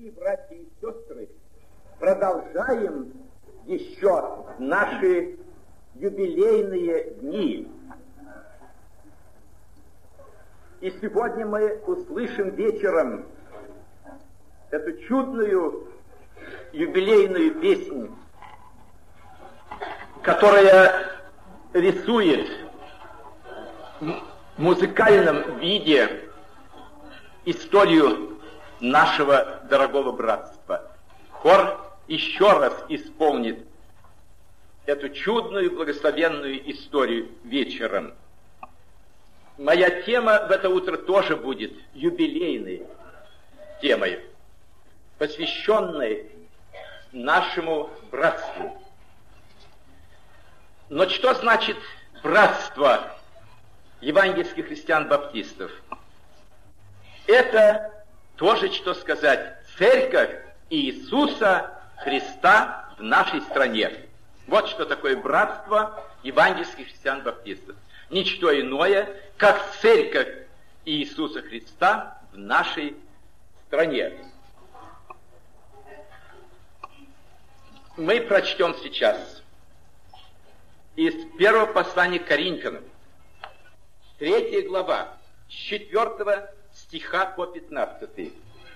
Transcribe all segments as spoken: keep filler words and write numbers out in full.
Дорогие братья и сестры, продолжаем еще наши юбилейные дни. И сегодня мы услышим вечером эту чудную юбилейную песнь, которая рисует в музыкальном виде историю нашего дорогого братства. Хор еще раз исполнит эту чудную благословенную историю вечером. Моя тема в это утро тоже будет юбилейной темой, посвященной нашему братству. Но что значит братство евангельских христиан-баптистов? Это тоже, что сказать, церковь Иисуса Христа в нашей стране. Вот что такое братство евангельских христиан-баптистов. Ничто иное, как церковь Иисуса Христа в нашей стране. Мы прочтем сейчас из первого послания к Коринфянам, третья глава, с четвертого стиха по пятнадцатый.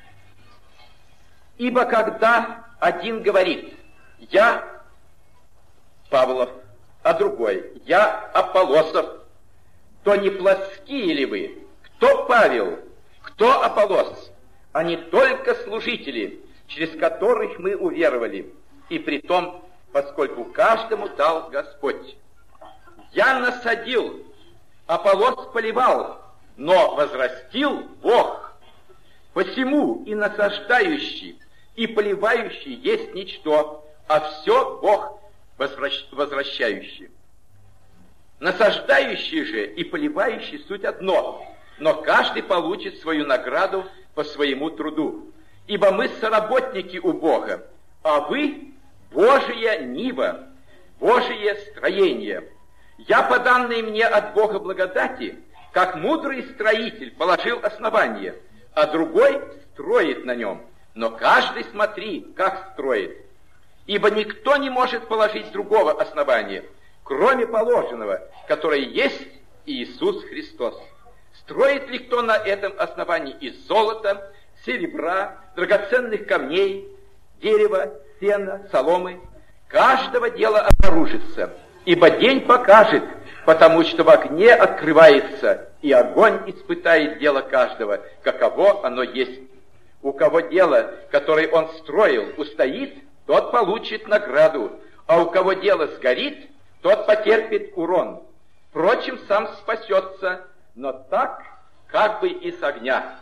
«Ибо когда один говорит: я Павлов, а другой: я Аполлосов, то не плотские ли вы? Кто Павел, кто Аполлос? Они только служители, через которых мы уверовали, и притом, поскольку каждому дал Господь. Я насадил, Аполлос поливал, но возрастил Бог. Посему и насаждающий, и поливающий есть ничто, а все Бог возвращающий. Насаждающий же и поливающий суть одно, но каждый получит свою награду по своему труду. Ибо мы соработники у Бога, а вы Божия нива, Божие строение. Я, по данной мне от Бога благодати, как мудрый строитель, положил основание, а другой строит на нем. Но каждый смотри, как строит. Ибо никто не может положить другого основания, кроме положенного, которое есть Иисус Христос. Строит ли кто на этом основании из золота, серебра, драгоценных камней, дерева, сена, соломы? Каждого дела обнаружится, ибо день покажет, потому что в огне открывается, и огонь испытает дело каждого, каково оно есть. У кого дело, которое он строил, устоит, тот получит награду, а у кого дело сгорит, тот потерпит урон. Впрочем, сам спасется, но так, как бы из огня.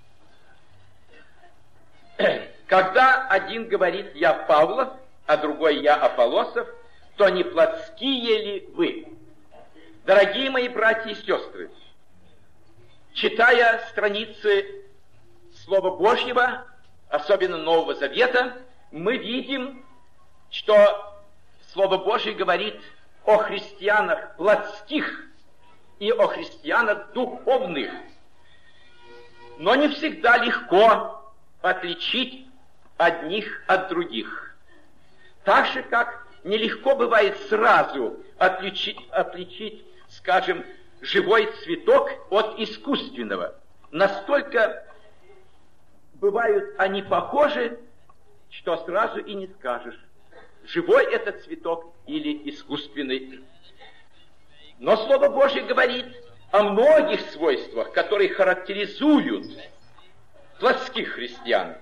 Когда один говорит: я Павлов, а другой: я Аполлосов, то не плотские ли вы? Дорогие мои братья и сестры, читая страницы Слова Божьего, особенно Нового Завета, мы видим, что Слово Божье говорит о христианах плотских и о христианах духовных. Но не всегда легко отличить одних от других. Так же, как нелегко бывает сразу отличить, отличить, скажем, живой цветок от искусственного. Настолько бывают они похожи, что сразу и не скажешь, живой этот цветок или искусственный. Но Слово Божье говорит о многих свойствах, которые характеризуют плотских христиан.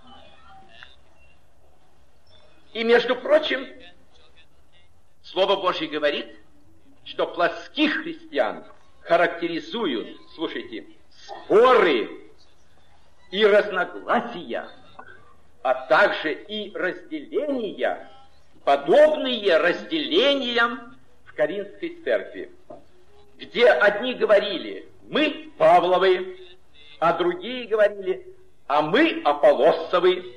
И, между прочим, Слово Божье говорит, что плотских христиан характеризуют, слушайте, споры и разногласия, а также и разделения, подобные разделениям в Коринфской церкви, где одни говорили: мы Павловы, а другие говорили: а мы Аполлосовы.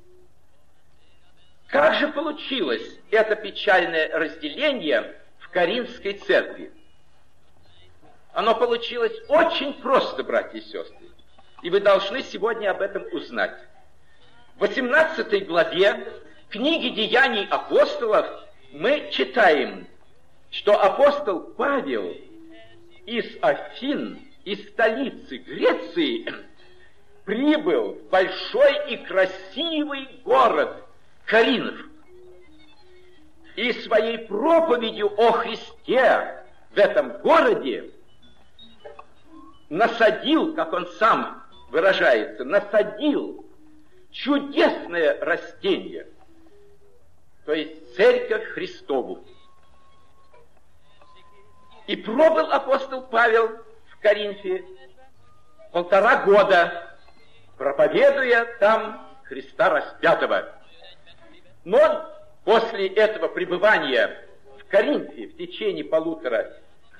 Как же получилось это печальное разделение в Коринфской церкви? Оно получилось очень просто, братья и сестры, и вы должны сегодня об этом узнать. В восемнадцатой главе книги «Деяний апостолов» мы читаем, что апостол Павел из Афин, из столицы Греции, прибыл в большой и красивый город Коринф. И своей проповедью о Христе в этом городе насадил, как он сам выражается, насадил чудесное растение, то есть Церковь Христову. И пробыл апостол Павел в Коринфе полтора года, проповедуя там Христа распятого. Но после этого пребывания в Коринфе в течение полутора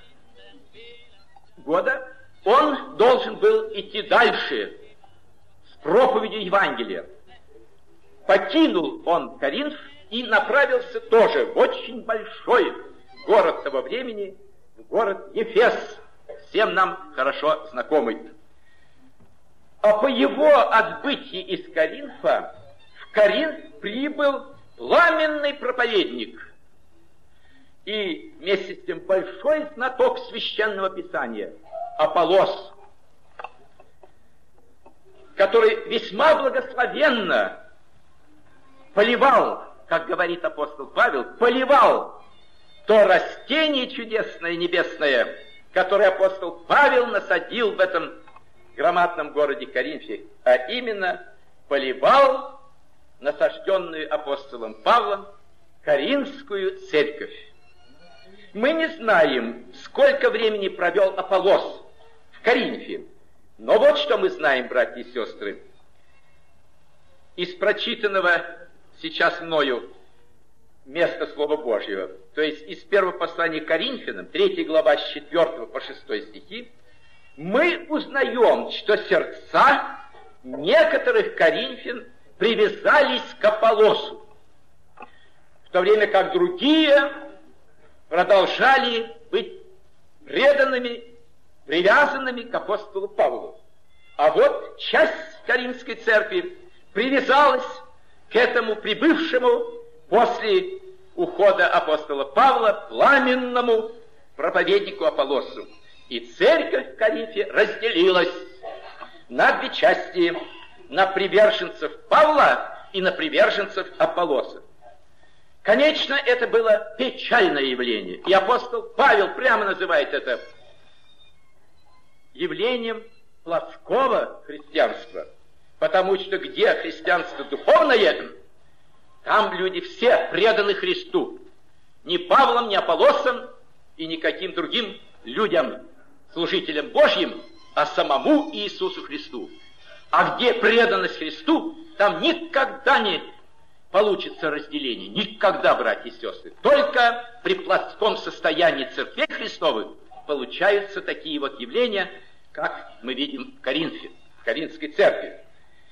года он должен был идти дальше с проповедью Евангелия. Покинул он Коринф и направился тоже в очень большой город того времени, в город Ефес, всем нам хорошо знакомый. А по его отбытии из Коринфа в Коринф прибыл пламенный проповедник и вместе с тем большой знаток священного писания Аполлос, который весьма благословенно поливал, как говорит апостол Павел, поливал то растение чудесное небесное, которое апостол Павел насадил в этом громадном городе Коринфе, а именно поливал насажденную апостолом Павлом Коринфскую церковь. Мы не знаем, сколько времени провел Аполлос в Коринфе, но вот что мы знаем, братья и сестры, из прочитанного сейчас мною места Слова Божьего, то есть из первого послания к Коринфянам, третья глава с четвёртого по шестой стихи, мы узнаем, что сердца некоторых коринфян привязались к Аполлосу, в то время как другие продолжали быть преданными, привязанными к апостолу Павлу. А вот часть Коринфской церкви привязалась к этому прибывшему после ухода апостола Павла пламенному проповеднику Аполлосу. И церковь в Коринфе разделилась на две части, на приверженцев Павла и на приверженцев Аполлоса. Конечно, это было печальное явление, и апостол Павел прямо называет это явлением плотского христианства, потому что где христианство духовное, там люди все преданы Христу, ни Павлом, ни Аполлосом и никаким другим людям, служителям Божьим, а самому Иисусу Христу. А где преданность Христу, там никогда не получится разделение. Никогда, братья и сестры. Только при плотском состоянии церквей Христовых получаются такие вот явления, как мы видим в Коринфе, в Коринфской церкви.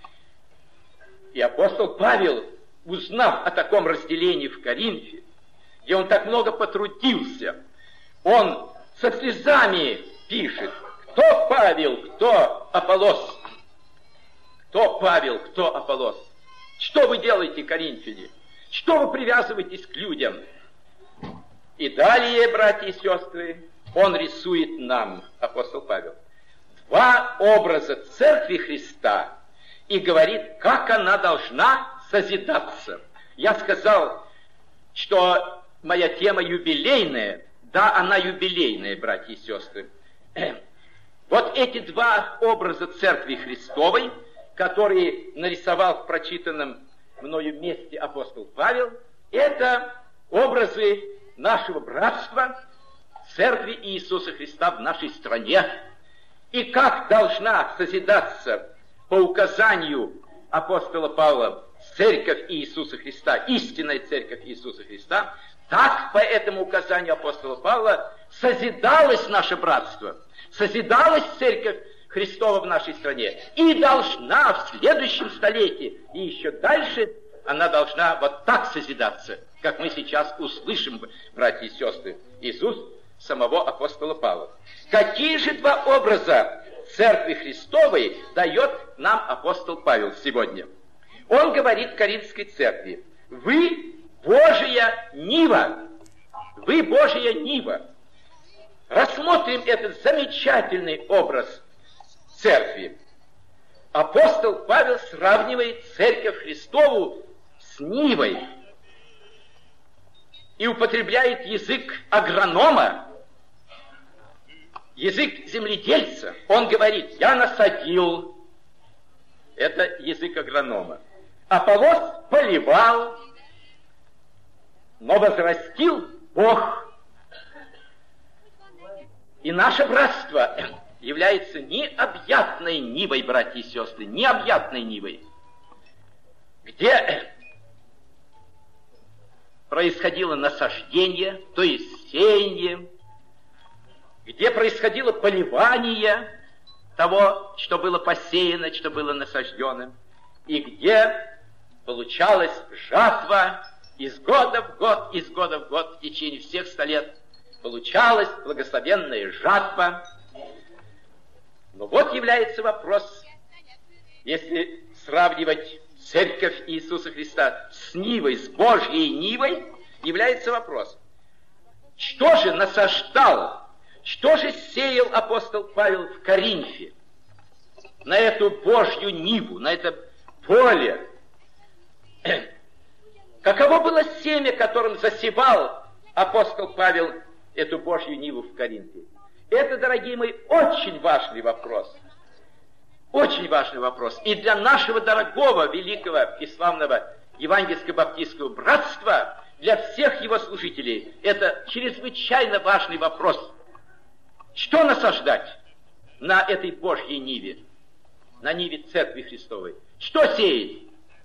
И апостол Павел, узнав о таком разделении в Коринфе, где он так много потрудился, он со слезами пишет: кто Павел, кто Аполлос? Кто Павел, кто Аполлос? Что вы делаете, коринфяне? Что вы привязываетесь к людям? И далее, братья и сестры, он рисует нам, апостол Павел, два образа церкви Христа и говорит, как она должна созидаться. Я сказал, что моя тема юбилейная. Да, она юбилейная, братья и сестры. Вот эти два образа церкви Христовой, которые нарисовал в прочитанном мною месте апостол Павел, это образы нашего братства, церкви Иисуса Христа в нашей стране. И как должна созидаться по указанию апостола Павла церковь Иисуса Христа, истинная церковь Иисуса Христа, так по этому указанию апостола Павла созидалось наше братство, созидалась церковь Христова в нашей стране, и должна в следующем столетии, и еще дальше, она должна вот так созидаться, как мы сейчас услышим, братья и сестры, из уст самого апостола Павла. Какие же два образа церкви Христовой дает нам апостол Павел сегодня? Он говорит Коринфской церкви: вы Божья нива, вы Божья нива. Рассмотрим этот замечательный образ церкви. Апостол Павел сравнивает церковь Христову с нивой и употребляет язык агронома, язык земледельца. Он говорит: я насадил, это язык агронома. Аполлос поливал, но возрастил Бог. И наше братство является необъятной нивой, братья и сестры, необъятной нивой, где происходило насаждение, то есть сеяние, где происходило поливание того, что было посеяно, что было насаждено, и где получалась жатва из года в год, из года в год, в течение всех ста лет. Получалась благословенная жатва. Но вот является вопрос, если сравнивать церковь Иисуса Христа с нивой, с Божьей нивой, является вопрос: что же насаждал, что же сеял апостол Павел в Коринфе, на эту Божью ниву, на это поле? Каково было семя, которым засевал апостол Павел эту Божью ниву в Коринфе? Это, дорогие мои, очень важный вопрос. Очень важный вопрос. И для нашего дорогого, великого и славного евангельско-баптистского братства, для всех его служителей, это чрезвычайно важный вопрос. Что насаждать на этой Божьей ниве, на ниве Церкви Христовой? Что сеять?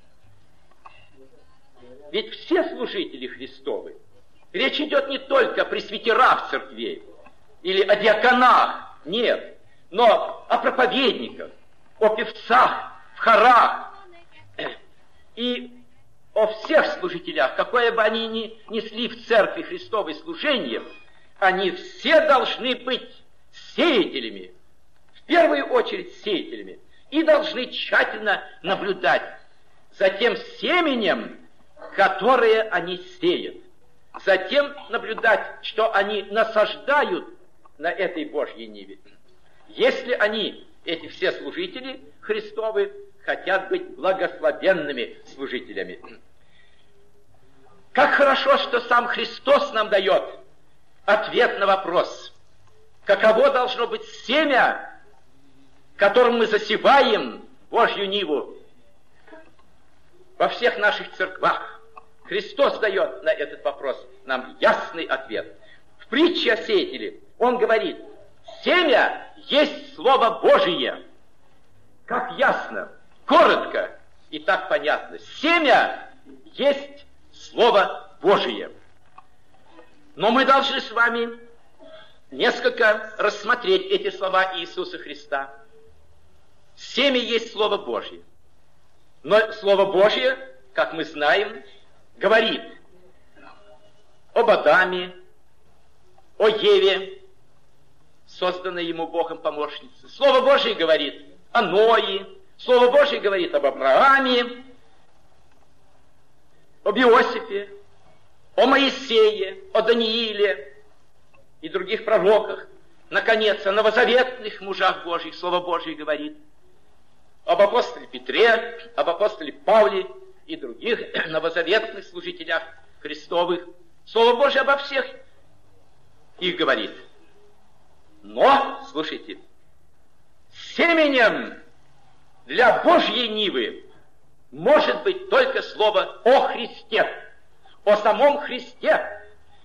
Ведь все служители Христовы, речь идет не только о пресвитерах церквей или о диаконах, нет, но о проповедниках, о певцах в хорах и о всех служителях, какое бы они ни несли в Церкви Христовой служение, они все должны быть сеятелями, в первую очередь сеятелями, и должны тщательно наблюдать за тем семенем, которое они сеют, затем наблюдать, что они насаждают на этой Божьей ниве. Если они, эти все служители Христовы, хотят быть благословенными служителями. Как хорошо, что сам Христос нам дает ответ на вопрос, каково должно быть семя, которым мы засеваем Божью ниву во всех наших церквах. Христос дает на этот вопрос нам ясный ответ. В притче о сеятеле он говорит: семя есть Слово Божие. Как ясно, коротко и так понятно. Семя есть Слово Божие. Но мы должны с вами несколько рассмотреть эти слова Иисуса Христа. Семя есть Слово Божие. Но Слово Божие, как мы знаем, говорит об Адаме, о Еве, созданной ему Богом помощнице. Слово Божие говорит о Ное. Слово Божие говорит об Аврааме, об Иосифе, о Моисее, о Данииле и других пророках. Наконец, о новозаветных мужах Божьих Слово Божие говорит. Об апостоле Петре, об апостоле Павле и других новозаветных служителях Христовых. Слово Божие обо всех их говорит. Но, слушайте, семенем для Божьей нивы может быть только слово о Христе, о самом Христе.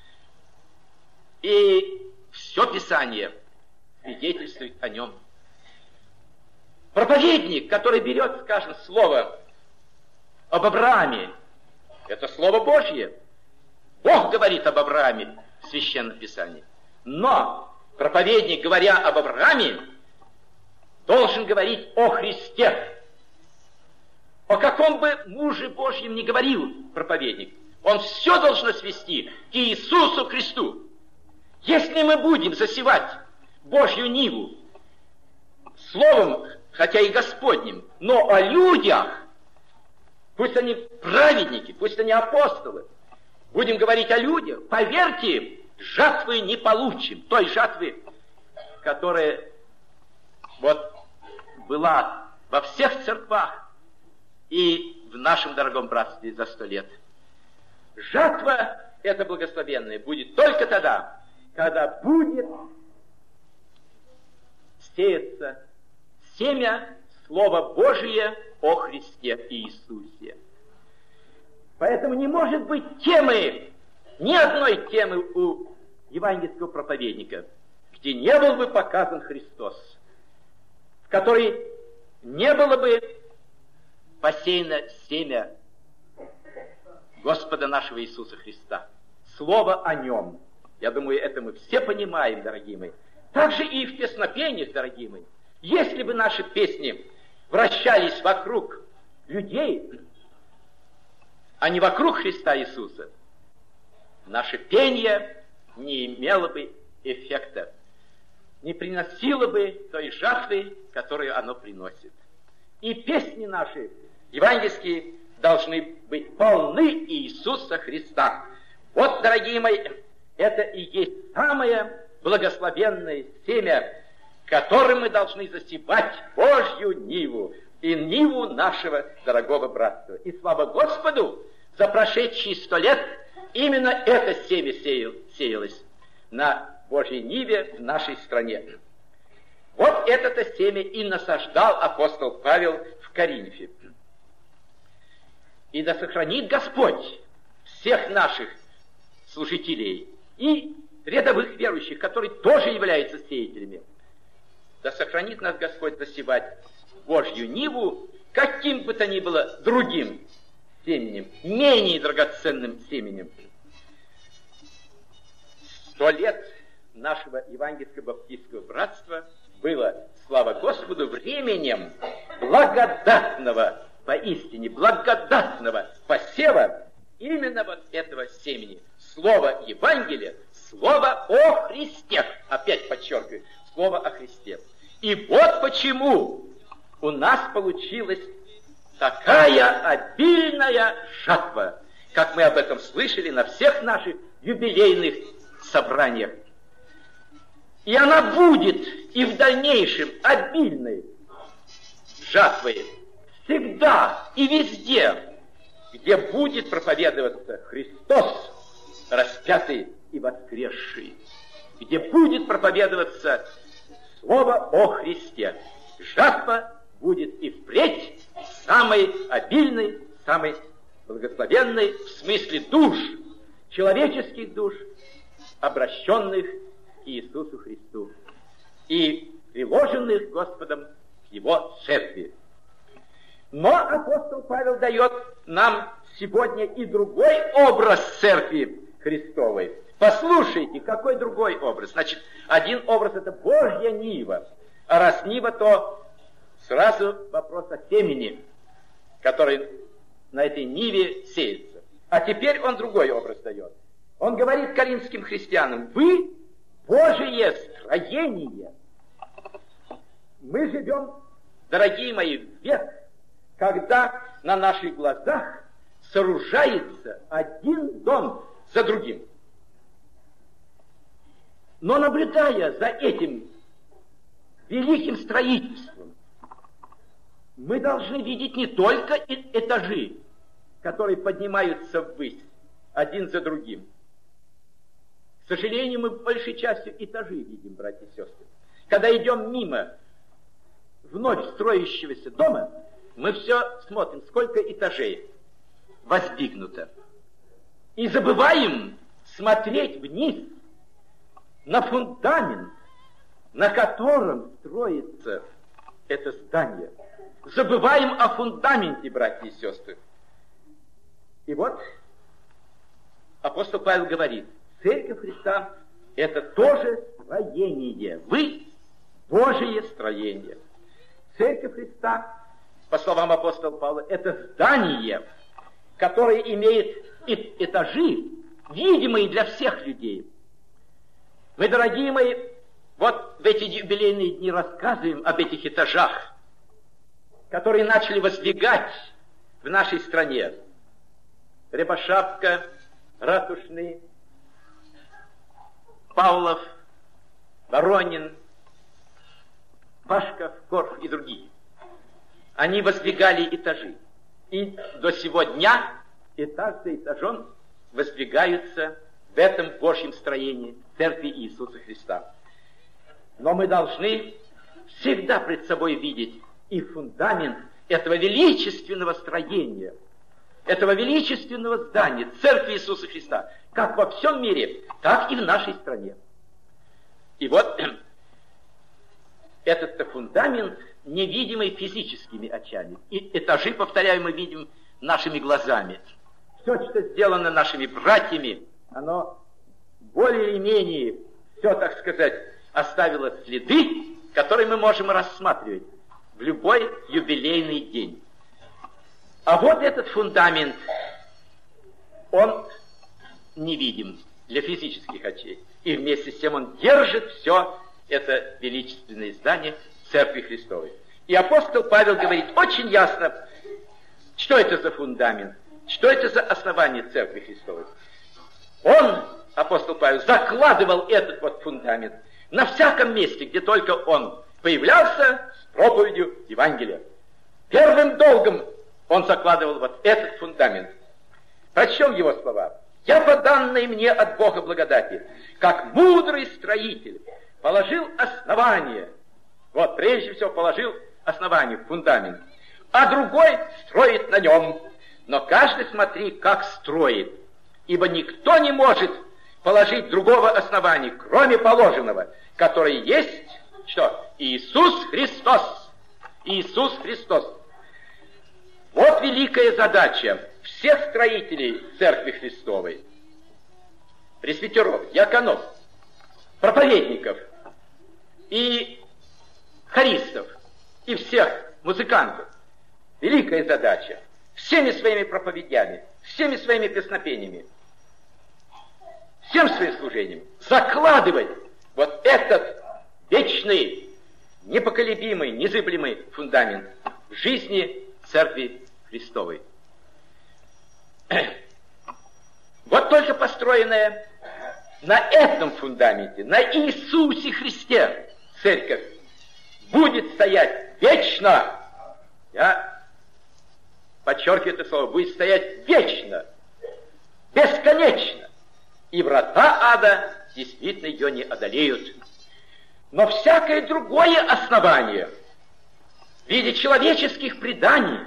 И все Писание свидетельствует о нем. Проповедник, который берет, скажем, слово об Аврааме, это Слово Божье. Бог говорит об Аврааме в Священном Писании. Но проповедник, говоря об Аврааме, должен говорить о Христе. О каком бы муже Божьем ни говорил проповедник, он все должен свести к Иисусу Христу. Если мы будем засевать Божью ниву словом, хотя и Господним, но о людях, пусть они праведники, пусть они апостолы. Будем говорить о людях. Поверьте, жатвы не получим. Той жатвы, которая вот была во всех церквах и в нашем дорогом братстве за сто лет. Жатва эта благословенная будет только тогда, когда будет сеяться семя Слова Божие о Христе Иисусе. Поэтому не может быть темы, ни одной темы у евангельского проповедника, где не был бы показан Христос, в которой не было бы посеяно семя Господа нашего Иисуса Христа. Слово о Нем. Я думаю, это мы все понимаем, дорогие мои. Также и в песнопениях, дорогие мои. Если бы наши песни вращались вокруг людей, а не вокруг Христа Иисуса, наше пение не имело бы эффекта, не приносило бы той жатвы, которую оно приносит. И песни наши евангельские должны быть полны Иисуса Христа. Вот, дорогие мои, это и есть самое благословенное семя, которым мы должны засевать Божью ниву и ниву нашего дорогого братства. И слава Господу, за прошедшие сто лет именно это семя сеял, сеялось на Божьей ниве в нашей стране. Вот это-то семя и насаждал апостол Павел в Коринфе. И да сохранит Господь всех наших служителей и рядовых верующих, которые тоже являются сеятелями. Да сохранит нас Господь засевать Божью ниву каким бы то ни было другим семенем, менее драгоценным семенем. Сто лет нашего евангельского баптистского братства было, слава Господу, временем благодатного, поистине благодатного посева именно вот этого семени. Слово Евангелия, слово о Христе. Опять подчеркиваю, слово о Христе. И вот почему у нас получилась такая обильная жатва, как мы об этом слышали на всех наших юбилейных собраниях. И она будет и в дальнейшем обильной жатвой всегда и везде, где будет проповедоваться Христос, распятый и воскресший, где будет проповедоваться Слово о Христе. Жатва будет и впредь самой обильной, самой благословенной в смысле душ, человеческих душ, обращенных к Иисусу Христу и приложенных Господом к Его церкви. Но апостол Павел дает нам сегодня и другой образ церкви Христовой. Послушайте, какой другой образ. Значит, один образ — это Божья нива. А раз нива, то сразу вопрос о семени, который на этой ниве сеется. А теперь он другой образ дает. Он говорит коринфским христианам: вы Божие строение. Мы живем, дорогие мои, в век, когда на наших глазах сооружается один дом за другим. Но наблюдая за этим великим строительством, мы должны видеть не только этажи, которые поднимаются ввысь, один за другим. К сожалению, мы большей частью этажи видим, братья и сестры. Когда идем мимо вновь строящегося дома, мы все смотрим, сколько этажей воздвигнуто. И забываем смотреть вниз на фундамент, на котором строится это здание. Забываем о фундаменте, братья и сестры. И вот апостол Павел говорит: Церковь Христа — это тоже строение. Вы — Божие строение. Церковь Христа, по словам апостола Павла, это здание, которое имеет этажи, видимые для всех людей. Мы, дорогие мои, вот в эти юбилейные дни рассказываем об этих этажах, которые начали воздвигать в в нашей стране. Рябошапка, Ратушный, Павлов, Воронин, Пашков, Корф и другие. Они воздвигали этажи. И до сего дня этаж за этажом воздвигаются в этом Божьем строении Церкви Иисуса Христа. Но мы должны всегда пред собой видеть и фундамент этого величественного строения, этого величественного здания Церкви Иисуса Христа, как во всем мире, так и в нашей стране. И вот этот фундамент, невидимый физическими очами, и этажи, повторяю, мы видим нашими глазами. Все, что сделано нашими братьями, оно более или менее, все, так сказать, оставило следы, которые мы можем рассматривать в любой юбилейный день. А вот этот фундамент, он невидим для физических очей. И вместе с тем он держит все это величественное здание Церкви Христовой. И апостол Павел говорит очень ясно, что это за фундамент, что это за основание Церкви Христовой. Он, апостол Павел, закладывал этот вот фундамент на всяком месте, где только он появлялся с проповедью Евангелия. Первым долгом он закладывал вот этот фундамент. Прочтем его слова. «Я, по данной мне от Бога благодати, как мудрый строитель, положил основание». Вот, прежде всего, положил основание, фундамент. А другой строит на нем. Но каждый смотри, как строит. Ибо никто не может положить другого основания, кроме положенного, которое есть, что? Иисус Христос. Иисус Христос. Вот великая задача всех строителей Церкви Христовой. Пресвитеров, диаконов, проповедников и хористов, и всех музыкантов. Великая задача. Всеми своими проповедями, всеми своими песнопениями, всем своим служением закладывать вот этот вечный, непоколебимый, незыблемый фундамент в жизни Церкви Христовой. Вот только построенная на этом фундаменте, на Иисусе Христе, Церковь будет стоять вечно. Я подчеркиваю это слово, будет стоять вечно, бесконечно. И врата ада действительно ее не одолеют. Но всякое другое основание в виде человеческих преданий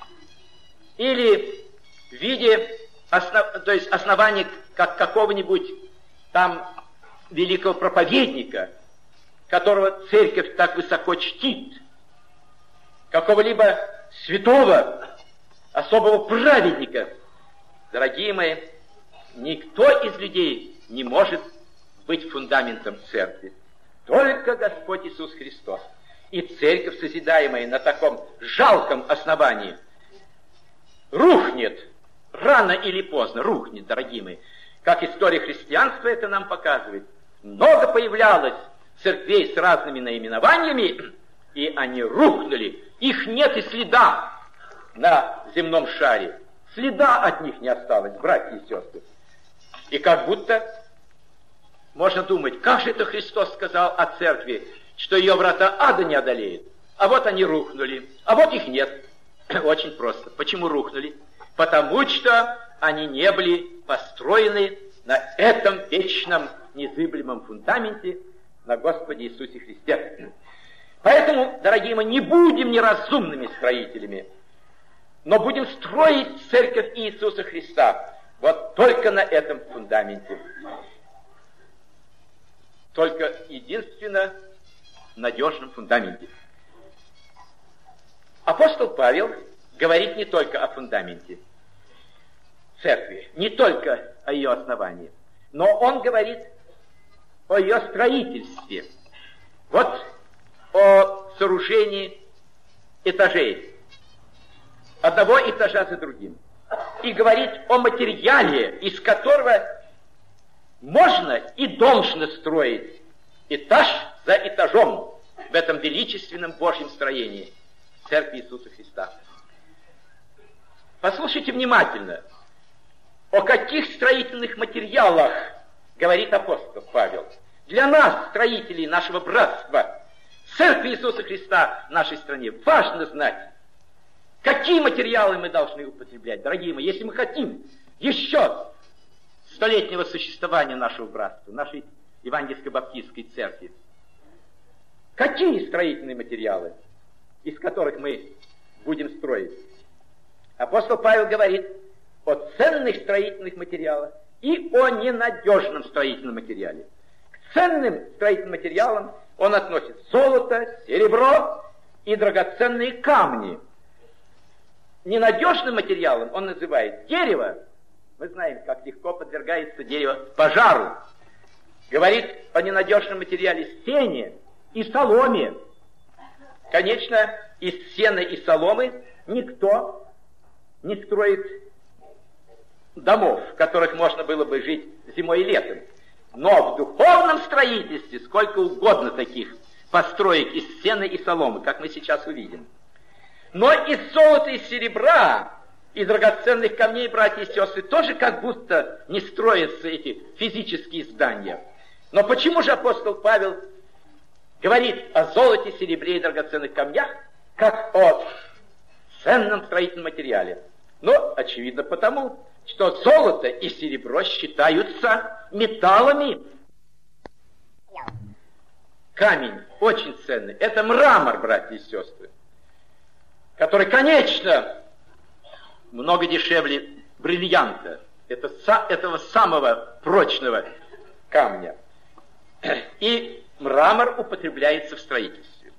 или в виде основ... то есть основания как какого-нибудь там великого проповедника, которого церковь так высоко чтит, какого-либо святого, особого праведника. Дорогие мои, никто из людей не может быть фундаментом церкви. Только Господь Иисус Христос. И церковь, созидаемая на таком жалком основании, рухнет, рано или поздно рухнет, дорогие мои. Как история христианства это нам показывает. Много появлялось церквей с разными наименованиями, и они рухнули. Их нет и следа на земном шаре. Следа от них не осталось, братья и сестры. И как будто можно думать, как же это Христос сказал о церкви, что ее врата ада не одолеют. А вот они рухнули, а вот их нет. Очень просто. Почему рухнули? Потому что они не были построены на этом вечном незыблемом фундаменте, на Господе Иисусе Христе. Поэтому, дорогие мои, не будем неразумными строителями, но будем строить церковь Иисуса Христа вот только на этом фундаменте. Только единственно надежном фундаменте. Апостол Павел говорит не только о фундаменте церкви, не только о ее основании, но он говорит о ее строительстве. Вот о сооружении этажей, одного этажа за другим. И говорит о материале, из которого можно и должно строить этаж за этажом в этом величественном Божьем строении Церкви Иисуса Христа. Послушайте внимательно, о каких строительных материалах говорит апостол Павел. Для нас, строителей нашего братства, Церкви Иисуса Христа в нашей стране, важно знать, какие материалы мы должны употреблять, дорогие мои, если мы хотим еще столетнего существования нашего братства, нашей Евангельско-Баптистской церкви. Какие строительные материалы, из которых мы будем строить? Апостол Павел говорит о ценных строительных материалах и о ненадежном строительном материале. К ценным строительным материалам он относит золото, серебро и драгоценные камни. Ненадежным материалом он называет дерево. Мы знаем, как легко подвергается дерево пожару. Говорит о ненадежном материале сене и соломе. Конечно, из сена и соломы никто не строит домов, в которых можно было бы жить зимой и летом. Но в духовном строительстве сколько угодно таких построек из сена и соломы, как мы сейчас увидим. Но из золота и серебра, из драгоценных камней, братья и сестры, тоже как будто не строятся эти физические здания. Но почему же апостол Павел говорит о золоте, серебре и драгоценных камнях, как о ценном строительном материале? Ну, очевидно потому, что золото и серебро считаются металлами. Камень очень ценный. Это мрамор, братья и сестры, который, конечно, много дешевле бриллианта, это, этого самого прочного камня. И мрамор употребляется в строительстве.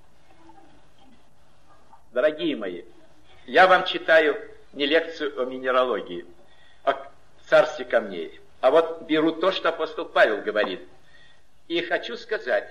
Дорогие мои, я вам читаю не лекцию о минералогии, о царстве камней, а вот беру то, что апостол Павел говорит, и хочу сказать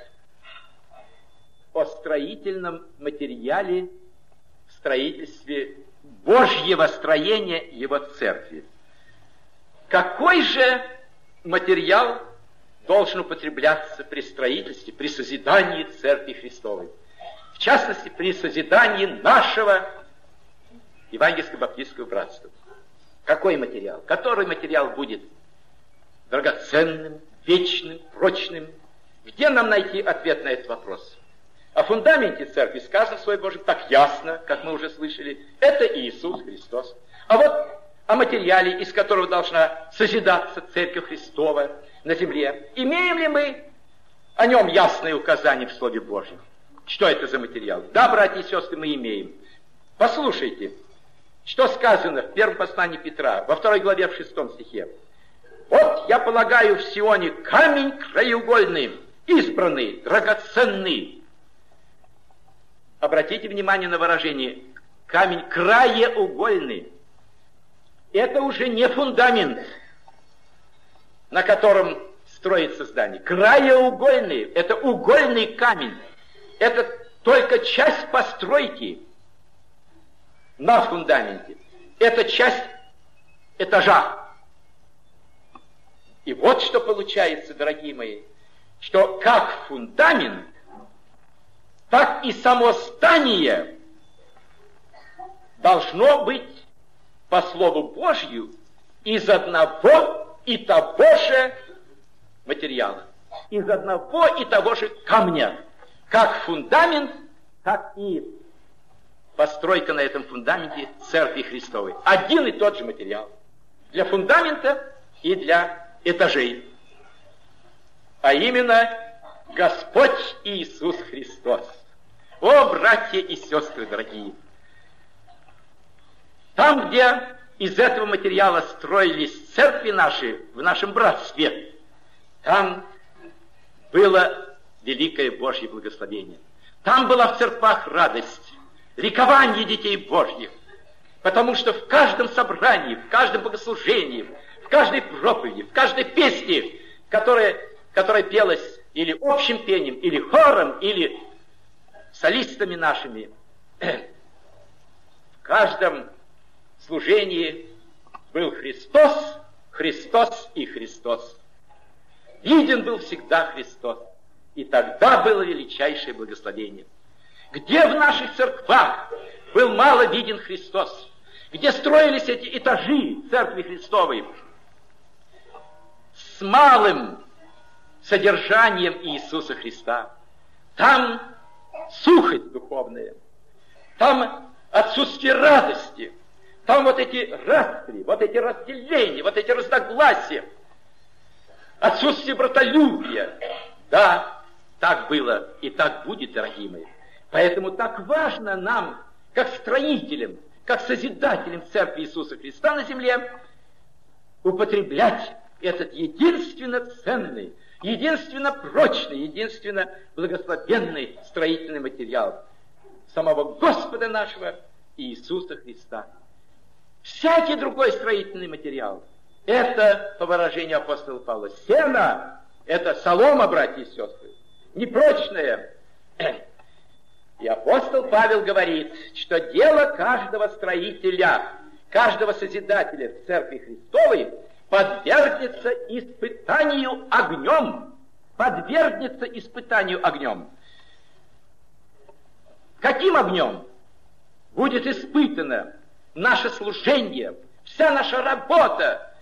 о строительном материале в строительстве Божьего строения Его церкви. Какой же материал должен употребляться при строительстве, при созидании Церкви Христовой? В частности, при созидании нашего Евангельско-Баптистского братства. Какой материал? Который материал будет драгоценным, вечным, прочным? Где нам найти ответ на этот вопрос? О фундаменте церкви сказано в Слове Божьем так ясно, как мы уже слышали, это Иисус Христос. А вот о материале, из которого должна созидаться Церковь Христова на земле, имеем ли мы о нем ясные указания в Слове Божьем? Что это за материал? Да, братья и сестры, мы имеем. Послушайте, что сказано в первом послании Петра, во второй главе, в шестом стихе. «Вот я полагаю в Сионе камень краеугольный, избранный, драгоценный». Обратите внимание на выражение «камень краеугольный». Это уже не фундамент, на котором строится здание. Краеугольный – это угольный камень. Это только часть постройки на фундаменте. Это часть этажа. И вот что получается, дорогие мои, что как фундамент, так и само здание должно быть, по Слову Божью, из одного и того же материала, из одного и того же камня. Как фундамент, так и постройка на этом фундаменте Церкви Христовой. Один и тот же материал. Для фундамента и для этажей. А именно Господь Иисус Христос. О, братья и сестры дорогие! Там, где из этого материала строились церкви наши, в нашем братстве, там было великое Божье благословение. Там была в церквах радость, ликование детей Божьих, потому что в каждом собрании, в каждом богослужении, в каждой проповеди, в каждой песне, которая, которая пелась или общим пением, или хором, или солистами нашими, в каждом служении был Христос, Христос и Христос. Виден был всегда Христос. И тогда было величайшее благословение. Где в наших церквах был мало виден Христос? где строились эти этажи Церкви Христовой с малым содержанием Иисуса Христа. Там сухость духовная, там отсутствие радости, там вот эти распри, вот эти разделения, вот эти разногласия, отсутствие братолюбия. Да, так было и так будет, дорогие мои. Поэтому так важно нам, как строителям, как созидателям Церкви Иисуса Христа на земле, употреблять этот единственно ценный, единственно прочный, единственно благословенный строительный материал самого Господа нашего Иисуса Христа. Всякий другой строительный материал — это, по выражению апостола Павла, сено, это солома, братья и сестры, непрочная. И апостол Павел говорит, что дело каждого строителя, каждого созидателя в Церкви Христовой подвергнется испытанию огнем. Подвергнется испытанию огнем. Каким огнем будет испытано наше служение, вся наша работа?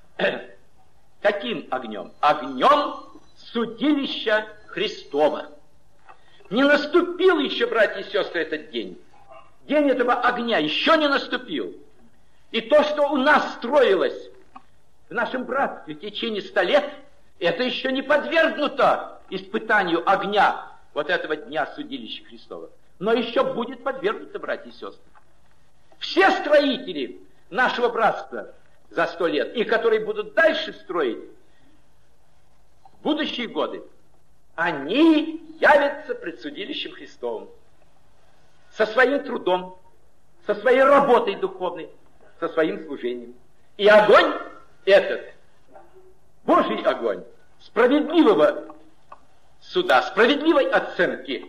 Каким огнем? Огнем судилища Христова. Не наступил еще, братья и сестры, этот день. День этого огня еще не наступил. И то, что у нас строилось в нашем братстве в течение ста лет, это еще не подвергнуто испытанию огня вот этого дня судилища Христова. Но еще будет подвергнуто, братья и сестры. Все строители нашего братства за сто лет, и которые будут дальше строить в будущие годы, они явятся пред судилищем Христовым со своим трудом, со своей работой духовной, со своим служением. И огонь этот, Божий огонь, справедливого суда, справедливой оценки,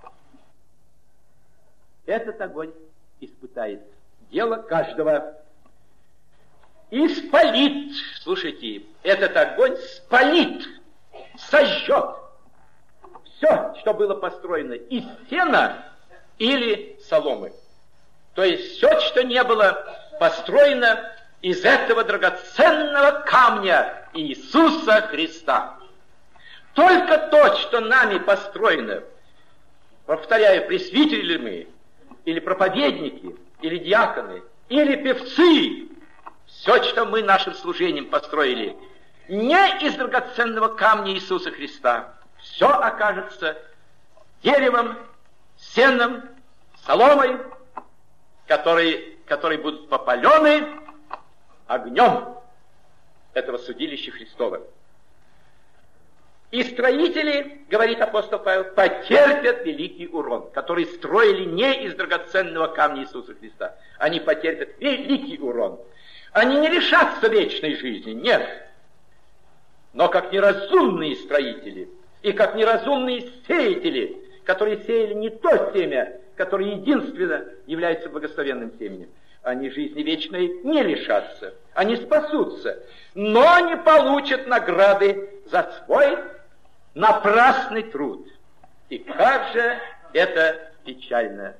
этот огонь испытает дело каждого и спалит. Слушайте, этот огонь спалит, сожжет все, что было построено из сена или соломы. То есть все, что не было построено из этого драгоценного камня Иисуса Христа. Только то, что нами построено, повторяю, пресвитери мы, или проповедники, или диаконы, или певцы, все, что мы нашим служением построили, не из драгоценного камня Иисуса Христа, все окажется деревом, сеном, соломой, которые, которые будут попалены огнем этого судилища Христова. И строители, говорит апостол Павел, потерпят великий урон, которые строили не из драгоценного камня Иисуса Христа. Они потерпят великий урон. Они не лишатся вечной жизни, нет. Но как неразумные строители и как неразумные сеятели, которые сеяли не то семя, которое единственно является благословенным семенем, они жизни вечной не лишатся, они спасутся, но не получат награды за свой напрасный труд. И как же это печально!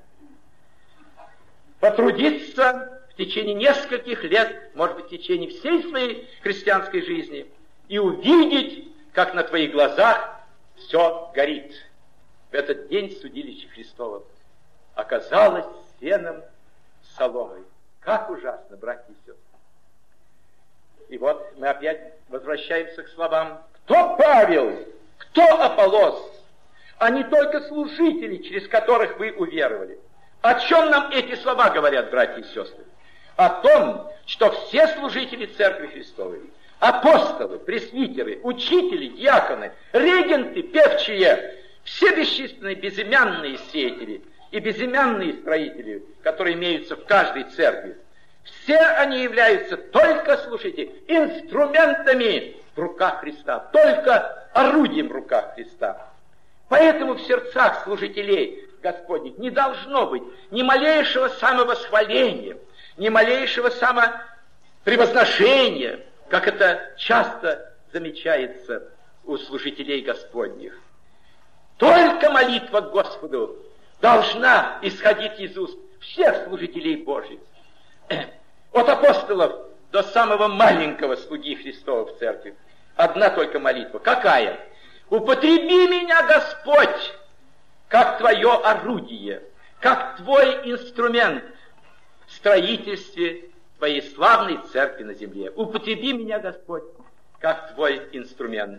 Потрудиться в течение нескольких лет, может быть, в течение всей своей христианской жизни, и увидеть, как на твоих глазах все горит. В этот день судилища Христова оказалось сеном, соломой. Как ужасно, братья и сестры! И вот мы опять возвращаемся к словам: кто Павел, кто Аполлос? Они только служители, через которых вы уверовали. О чем нам эти слова говорят, братья и сестры? О том, что все служители Церкви Христовой, апостолы, пресвитеры, учители, диаконы, регенты, певчие, все бесчисленные безымянные сеятели и безымянные строители, которые имеются в каждой церкви, все они являются только, слушайте, инструментами в руках Христа, только орудием в руках Христа. Поэтому в сердцах служителей Господних не должно быть ни малейшего самовосхваления, ни малейшего самопревозношения, как это часто замечается у служителей Господних. Только молитва к Господу должна исходить из уст всех служителей Божьих. апостолов до самого маленького слуги Христова в церкви. Одна только молитва. Какая? «Употреби меня, Господь, как Твое орудие, как Твой инструмент в строительстве Твоей славной церкви на земле. Употреби меня, Господь, как Твой инструмент».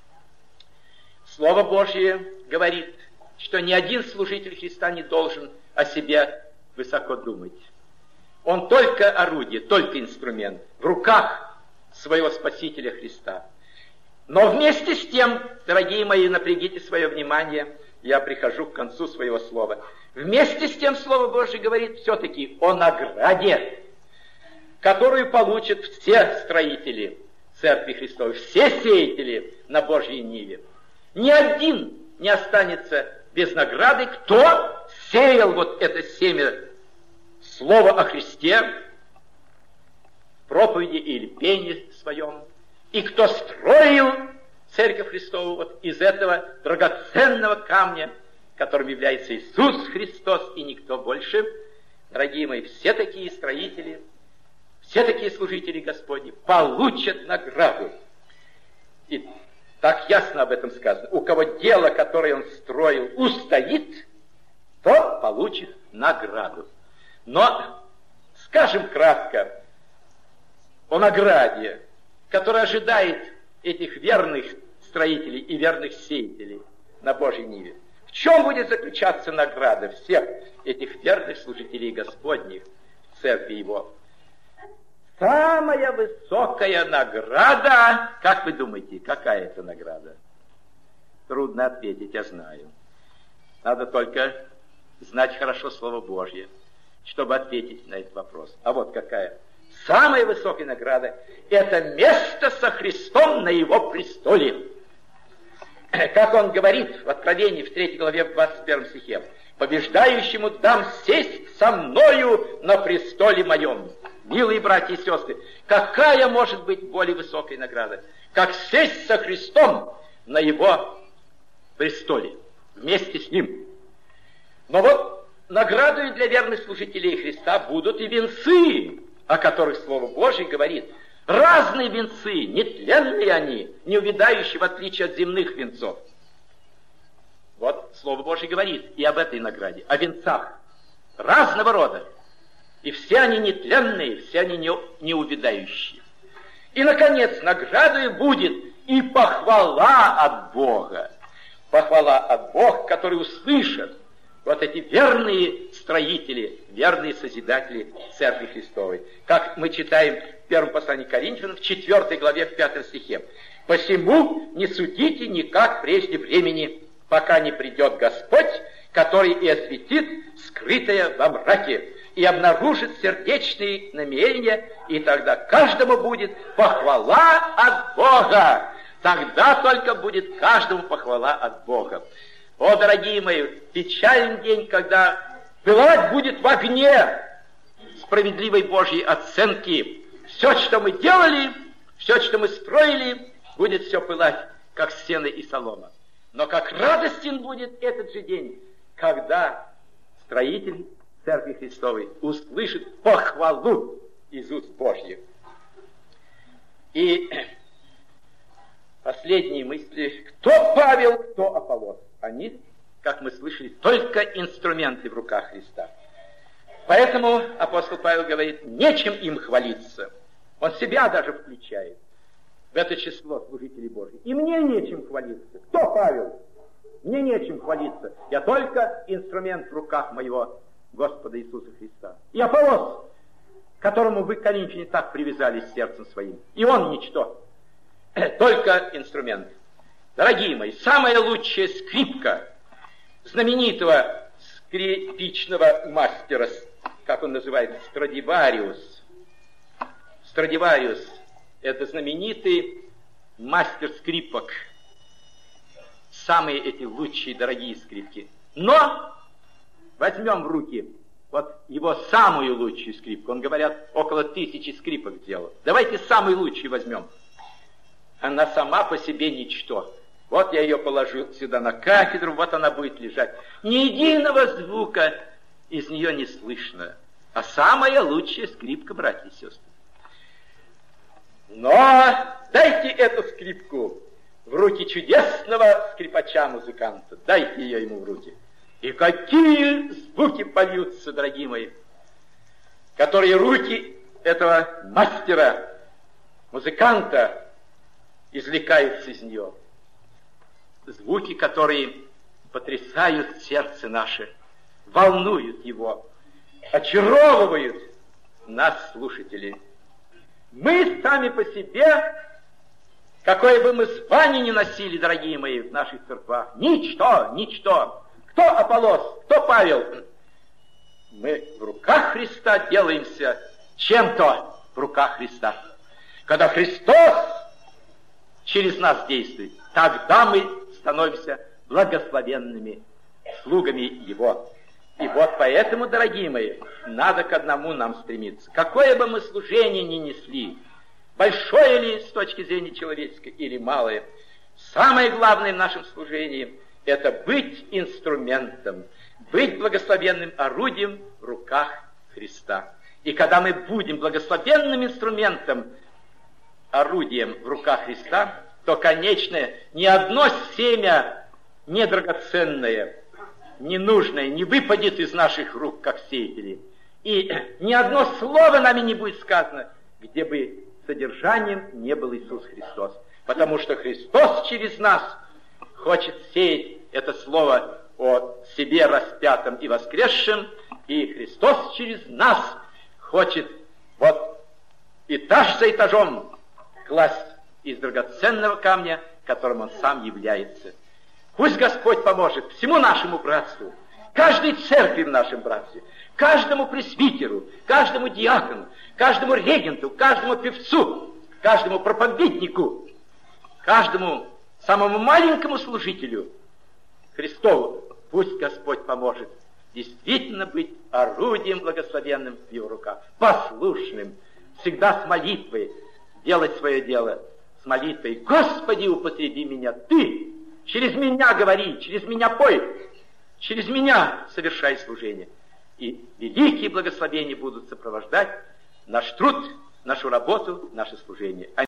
Слово Божье говорит, что ни один служитель Христа не должен о себе высоко думать. Он только орудие, только инструмент в руках своего Спасителя Христа. Но вместе с тем, дорогие мои, напрягите свое внимание, я прихожу к концу своего слова. Вместе с тем Слово Божье говорит все-таки о награде, которую получат все строители Церкви Христовой, все сеятели на Божьей ниве. Ни один не останется без награды, кто сеял вот это семя слова о Христе в проповеди или пении своем, и кто строил Церковь Христову вот из этого драгоценного камня, которым является Иисус Христос и никто больше. Дорогие мои, все такие строители, все такие служители Господни получат награду. И так ясно об этом сказано. У кого дело, которое он строил, устоит, то получит награду. Но скажем кратко о награде, которая ожидает этих верных строителей и верных сеятелей на Божьей ниве. В чем будет заключаться награда всех этих верных служителей Господних в церкви Его? Самая высокая награда, как вы думаете, какая это награда? Трудно ответить, я знаю. Надо только знать хорошо Слово Божье, чтобы ответить на этот вопрос. А вот какая? Самая высокая награда – это место со Христом на Его престоле. Как Он говорит в Откровении, в третьей главе, в двадцать первом стихе, «Побеждающему дам сесть со мною на престоле моем». Милые братья и сестры, какая может быть более высокая награда, как сесть со Христом на Его престоле, вместе с Ним. Но вот наградой для верных служителей Христа будут и венцы, о которых Слово Божье говорит. Разные венцы, нетленные они, не увядающие, в отличие от земных венцов. Вот Слово Божье говорит и об этой награде, о венцах разного рода. И все они нетленные, все они не, не увядающие. И, наконец, наградой будет и похвала от Бога. Похвала от Бога, который услышат вот эти верные строители, верные созидатели Церкви Христовой. Как мы читаем в первом послании к Коринфянам, в четвёртой главе, в пятом стихе. «Посему не судите никак прежде времени, пока не придет Господь, который и осветит скрытое во мраке, и обнаружит сердечные намерения, и тогда каждому будет похвала от Бога». Тогда только будет каждому похвала от Бога. О, дорогие мои, печальный день, когда пылать будет в огне справедливой Божьей оценки. Все, что мы делали, все, что мы строили, будет все пылать, как сено и солома. Но как радостен будет этот же день, когда строитель Церкви Христовой услышит похвалу из уст Божьих. И последние мысли. Кто Павел, кто Аполлос? Они, как мы слышали, только инструменты в руках Христа. Поэтому апостол Павел говорит, нечем им хвалиться. Он себя даже включает в это число служителей Божьих. И мне нечем хвалиться. Кто Павел? Мне нечем хвалиться. Я только инструмент в руках моего Господа Иисуса Христа. И Аполлос, к которому вы, коринфяне, так привязались сердцем своим. И он ничто. Только инструмент. Дорогие мои, самая лучшая скрипка знаменитого скрипичного мастера, как он называется, Страдивариус. Страдивариус – это знаменитый мастер скрипок. Самые эти лучшие, дорогие скрипки. Но возьмем в руки вот его самую лучшую скрипку. Он, говорят, около тысячи скрипок сделал. Давайте самую лучшую возьмем. Она сама по себе ничто. Вот я ее положу сюда на кафедру, вот она будет лежать. Ни единого звука из нее не слышно. А самая лучшая скрипка, братья и сестры. Но дайте эту скрипку в руки чудесного скрипача-музыканта. Дайте ее ему в руки. И какие звуки польются, дорогие мои, которые руки этого мастера, музыканта извлекаются из нее. Звуки, которые потрясают сердце наше, волнуют его, очаровывают нас, слушателей. Мы сами по себе, какое бы мы звание ни носили, дорогие мои, в наших церквах, ничто, ничто. Кто Аполлос, кто Павел? Мы в руках Христа делаемся чем-то в руках Христа. Когда Христос через нас действует, тогда мы становимся благословенными слугами Его. И вот поэтому, дорогие мои, надо к одному нам стремиться. Какое бы мы служение ни несли, большое ли с точки зрения человеческой или малое, самое главное в нашем служении – это быть инструментом, быть благословенным орудием в руках Христа. И когда мы будем благословенным инструментом, орудием в руках Христа, то, конечно, ни одно семя недрагоценное, ненужное не выпадет из наших рук, как сеятели. И ни одно слово нами не будет сказано, где бы содержанием не был Иисус Христос. Потому что Христос через нас хочет сеять это слово о себе распятом и воскресшем, и Христос через нас хочет вот этаж за этажом класть из драгоценного камня, которым Он сам является. Пусть Господь поможет всему нашему братству, каждой церкви в нашем братстве, каждому пресвитеру, каждому диакону, каждому регенту, каждому певцу, каждому проповеднику, каждому самому маленькому служителю Христову. Пусть Господь поможет действительно быть орудием благословенным в Его руках, послушным, всегда с молитвой, делать свое дело с молитвой. Господи, употреби меня, Ты, через меня говори, через меня пой, через меня совершай служение. И великие благословения будут сопровождать наш труд, нашу работу, наше служение.